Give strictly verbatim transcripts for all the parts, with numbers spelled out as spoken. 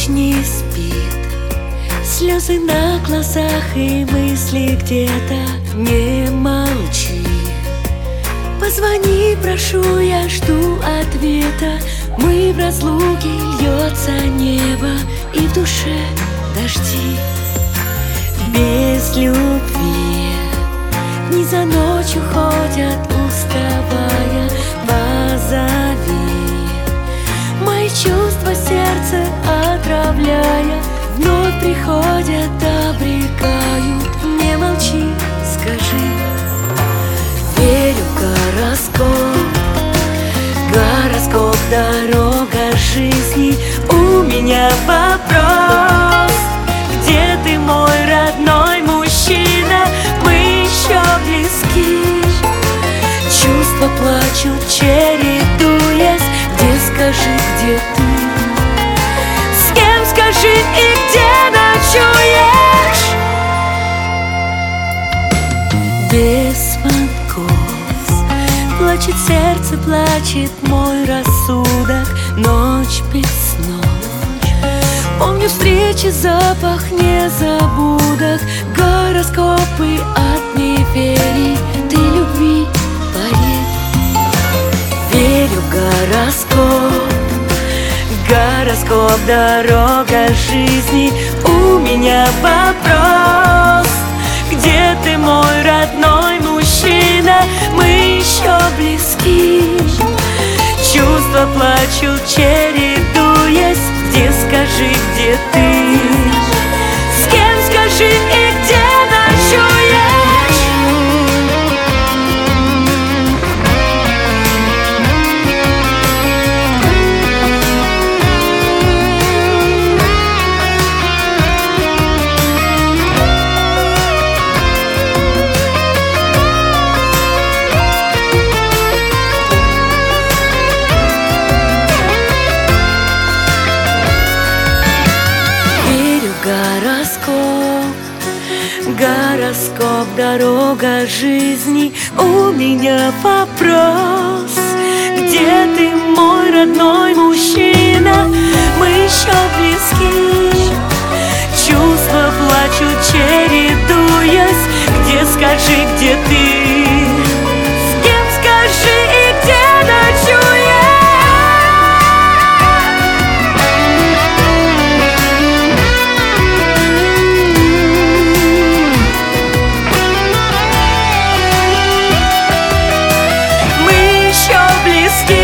ночь не спит, слезы на глазах и мысли где-то. Не молчи, позвони, прошу, я жду ответа. Мы в разлуке, льется небо, и в душе дожди. Без любви дни за ночь уходят, уставая. Позови, мои чувства сердце отравляя, вновь приходят, обрекают. Не молчи, скажи. Верю в гороскоп, гороскоп, дорога жизни. У меня вопрос: где ты, мой родной мужчина? Мы еще близки. Чувства плачут, чередуясь. Где, скажи, где ты? С кем, скажи, и где ночуешь? Без звонков плачет сердце, плачет мой рассудок. Ночь без снов, помню встречи, запах незабудок. Гороскопы от неверий, ты любви поверь. Верю в гороскоп, гороскоп, дорога жизни. У меня вопрос: где ты, мой родной мужчина? Мы еще близки. Чувства плачут, чередуясь. Где, скажи, где ты? С кем, скажи, и где ночуешь? Гороскоп, гороскоп, дорога жизни. У меня вопрос: где ты, мой родной мужчина? Мы еще близки. Чувства плачут, чередуясь. Где, скажи, где ты? С кем, скажи, и где ночуешь?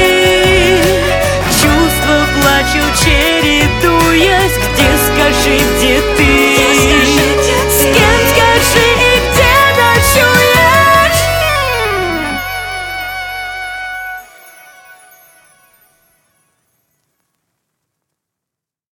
Чувства плачут, чередуясь. Где, скажи,